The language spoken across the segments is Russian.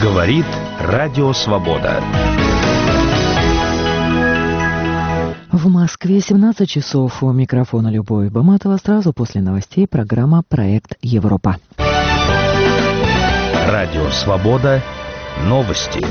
Говорит Радио Свобода. В Москве 17 часов. У микрофона Любовь Баматова. Сразу после новостей программа «Проект Европа». Радио Свобода. Новости.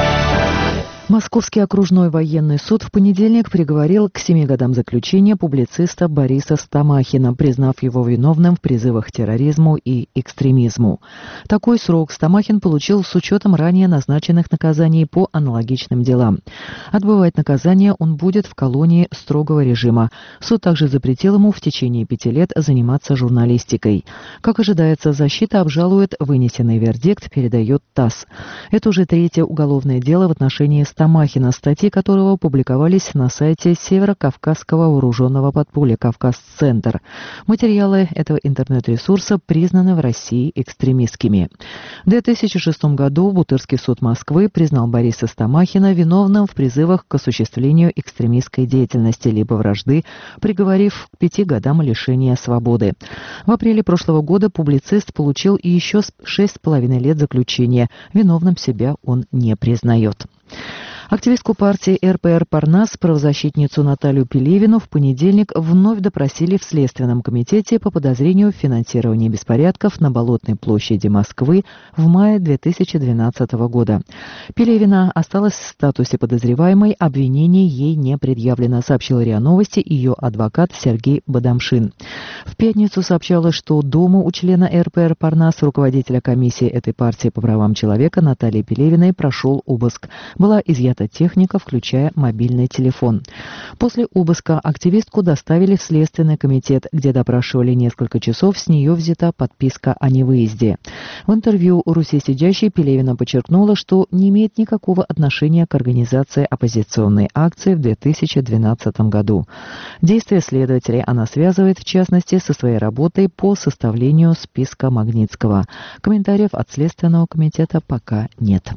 Московский окружной военный суд в понедельник приговорил к 7 годам заключения публициста Бориса Стамахина, признав его виновным в призывах к терроризму и экстремизму. Такой срок Стамахин получил с учетом ранее назначенных наказаний по аналогичным делам. Отбывать наказание он будет в колонии строгого режима. Суд также запретил ему в течение 5 лет заниматься журналистикой. Как ожидается, защита обжалует вынесенный вердикт, передает ТАСС. Это уже третье уголовное дело в отношении Стамахина, статьи которого публиковались на сайте Северо-Кавказского вооруженного подполья «Кавказ-Центр». Материалы этого интернет-ресурса признаны в России экстремистскими. В 2006 году Бутырский суд Москвы признал Бориса Стамахина виновным в призывах к осуществлению экстремистской деятельности либо вражды, приговорив к 5 годам лишения свободы. В апреле прошлого года публицист получил еще 6,5 лет заключения. Виновным себя он не признает. Активистку партии РПР «Парнас», правозащитницу Наталью Пелевину, в понедельник вновь допросили в Следственном комитете по подозрению в финансировании беспорядков на Болотной площади Москвы в мае 2012 года. Пелевина осталась в статусе подозреваемой, обвинений ей не предъявлено, сообщил РИА Новости ее адвокат Сергей Бадамшин. В пятницу сообщалось, что дома у члена РПР «Парнас», руководителя комиссии этой партии по правам человека Натальи Пелевиной, прошел обыск. Была изъята техника, включая мобильный телефон. После обыска активистку доставили в Следственный комитет, где допрашивали несколько часов, с нее взята подписка о невыезде. В интервью «Руси сидящей» Пелевина подчеркнула, что не имеет никакого отношения к организации оппозиционной акции в 2012 году. Действия следователей она связывает, в частности, со своей работой по составлению списка Магнитского. Комментариев от Следственного комитета пока нет.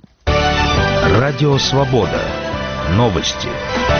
Радио Свобода. Новости.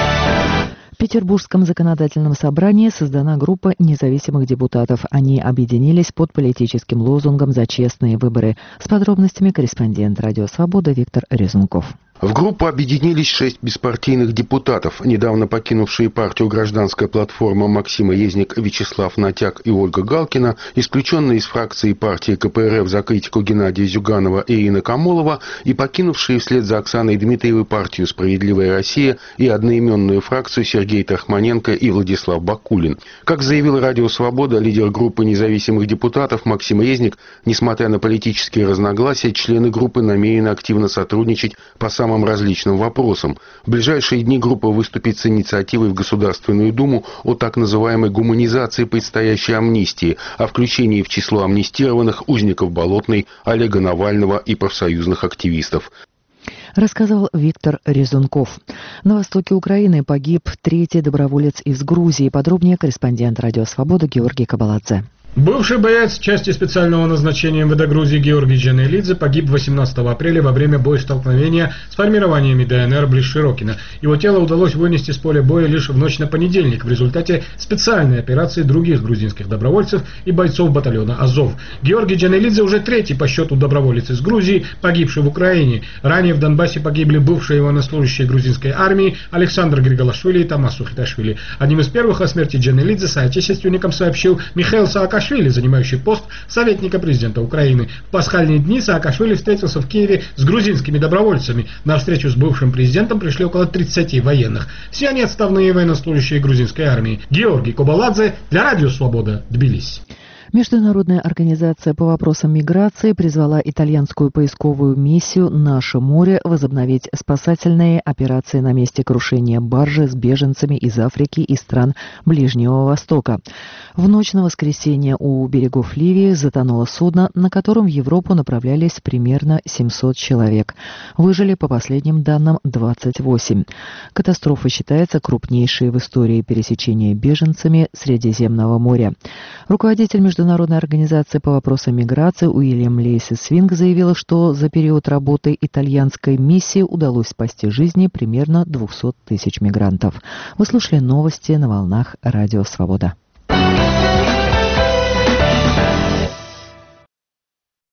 В Петербургском законодательном собрании создана группа независимых депутатов. Они объединились под политическим лозунгом «За честные выборы». С подробностями корреспондент «Радио Свобода» Виктор Резунков. В группу объединились 6 беспартийных депутатов, недавно покинувшие партию «Гражданская платформа» Максим Резник, Вячеслав Натяк и Ольга Галкина, исключенные из фракции партии КПРФ за критику Геннадия Зюганова и Ирина Камолова и покинувшие вслед за Оксаной Дмитриевой партию «Справедливая Россия» и одноименную фракцию Сергей Трахманенко и Владислав Бакулин. Как заявил «Радио Свобода», лидер группы независимых депутатов Максим Резник, несмотря на политические разногласия, члены группы намерены активно сотрудничать по самым различным вопросам. В ближайшие дни группа выступит с инициативой в Государственную Думу о так называемой гуманизации предстоящей амнистии, о включении в число амнистированных узников Болотной, Олега Навального и профсоюзных активистов. Рассказал Виктор Резунков. На востоке Украины погиб 3-й доброволец из Грузии. Подробнее корреспондент «Радио Свобода» Георгий Кабаладзе. Бывший боец части специального назначения МВД Грузии Георгий Джанелидзе погиб 18 апреля во время боестолкновения с формированиями ДНР близ Широкино. Его тело удалось вынести с поля боя лишь в ночь на понедельник в результате специальной операции других грузинских добровольцев и бойцов батальона «Азов». Георгий Джанелидзе уже 3-й по счету доброволец из Грузии, погибший в Украине. Ранее в Донбассе погибли бывшие военнослужащие грузинской армии Александр Григолашвили и Томас Сухиташвили. Одним из первых о смерти Джанелидзе соотечественникам сообщил Михаил Саакашвили, занимающий пост советника президента Украины. В пасхальные дни Саакашвили встретился в Киеве с грузинскими добровольцами. На встречу с бывшим президентом пришли около 30 военных. Все они отставные военнослужащие грузинской армии. Георгий Кабаладзе для Радио Свобода, Тбилиси. Международная организация по вопросам миграции призвала итальянскую поисковую миссию «Наше море» возобновить спасательные операции на месте крушения баржи с беженцами из Африки и стран Ближнего Востока. В ночь на воскресенье у берегов Ливии затонуло судно, на котором в Европу направлялись примерно 700 человек. Выжили, по последним данным, 28. Катастрофа считается крупнейшей в истории пересечения беженцами Средиземного моря. Руководитель Международной организации по вопросам миграции Уильям Лейси Свинг заявил, что за период работы итальянской миссии удалось спасти жизни примерно 200 тысяч мигрантов. Вы слушали новости на волнах Радио Свобода.